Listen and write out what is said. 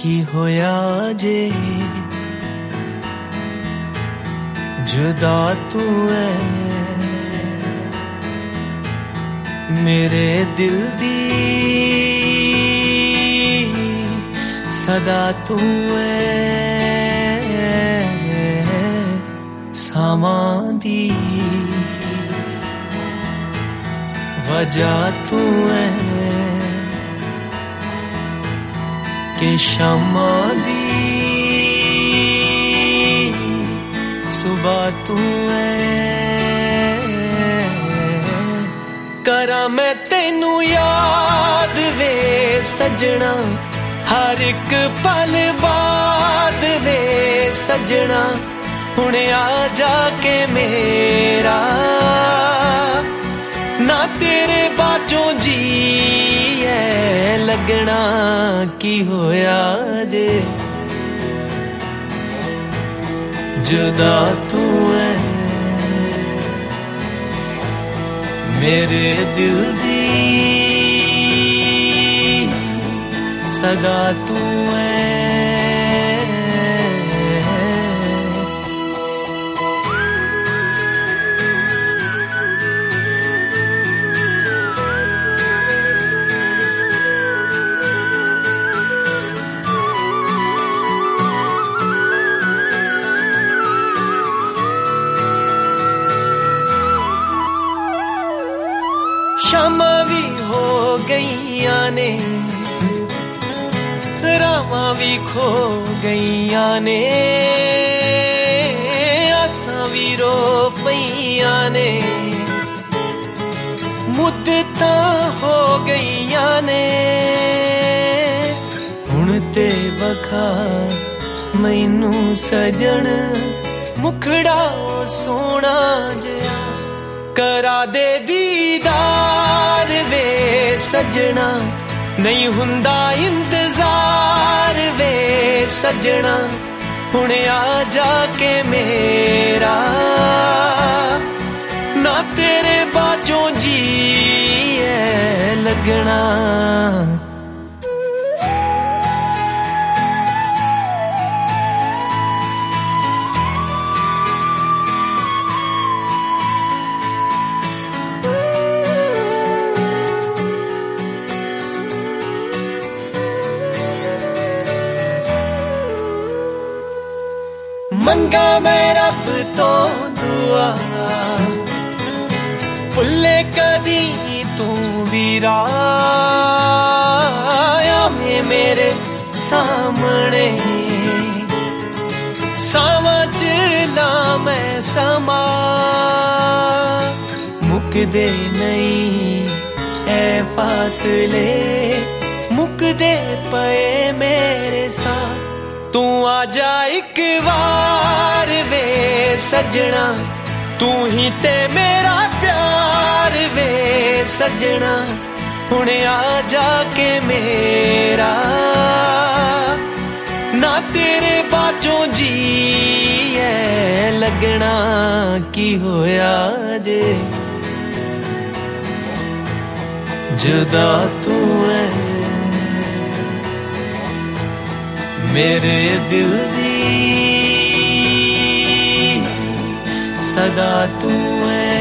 की होया जे जुदा तू है मेरे दिल दी सदा तू है सामां दी वजह तू है कि शमा दी सुबह तू है करा मैं तेनू याद वे सजना हर एक पल बाद वे सजना हुणे आ जाके मेरा ना तेरे बाजों जी है लगना की होया जे जुदा तू है मेरे दिल दी सदा तू है शामा भी हो गईया ने रामा भी खो गईया ने आसा भी रो पईया ने मुद्दता हो गईया ने हुण ते बखा मैनू सजन मुखड़ा सोना जया करा दे दीदार वे सजना नहीं हुंदा इंतजार वे सजना हुणे आ जाके मेरा ना तेरे बाजों जी है लगना मंगा मैं रब तो दुआ भुले कदी तू वीरा में मेरे सामने समझ ला मैं समा मुकदे नहीं ऐ फासले मुकदे पे मेरे साथ तू आजा एक बार वे सजना तू ही ते मेरा प्यार वे सजना हुणे आ जाके मेरा ना तेरे बाजों जी है लगना की होया जे जुदा तू है मेरे दिल दी सदा तू है